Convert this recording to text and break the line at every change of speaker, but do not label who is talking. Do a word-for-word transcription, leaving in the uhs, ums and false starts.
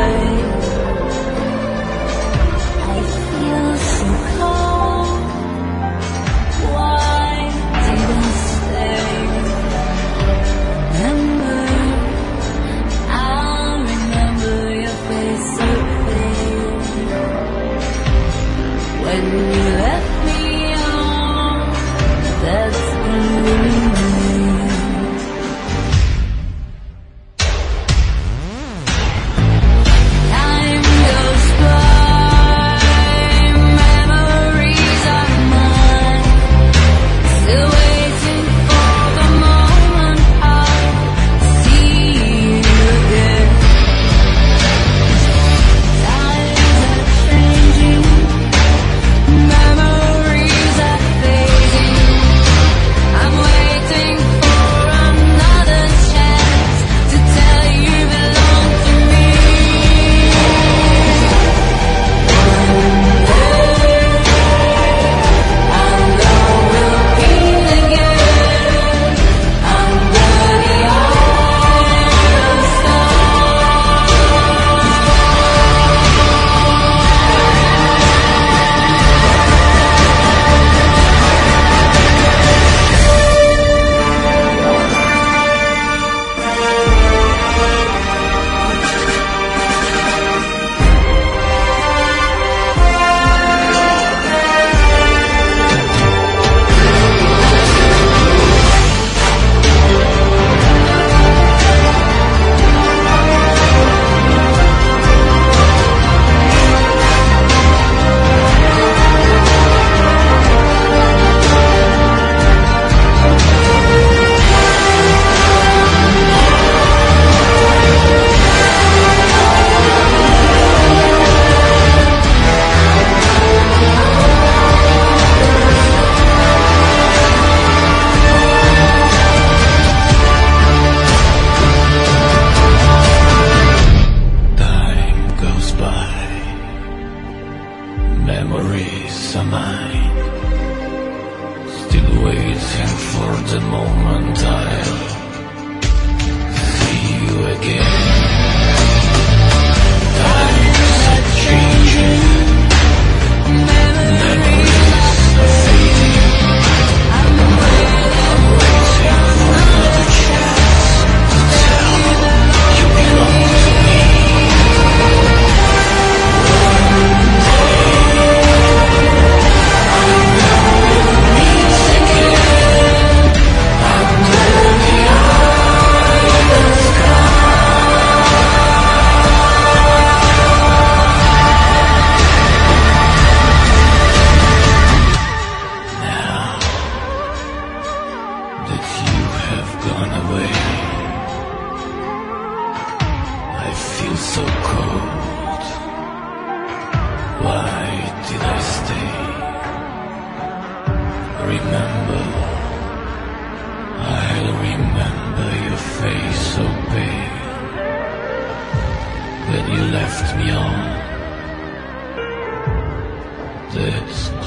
Memories are mine, still waiting for the moment I'll see you again. Times are changing, memories are fading. I'm waiting for another chance to tell you belong to me. So cold, why did I stay? Remember, I'll remember your face so pale when you left me on that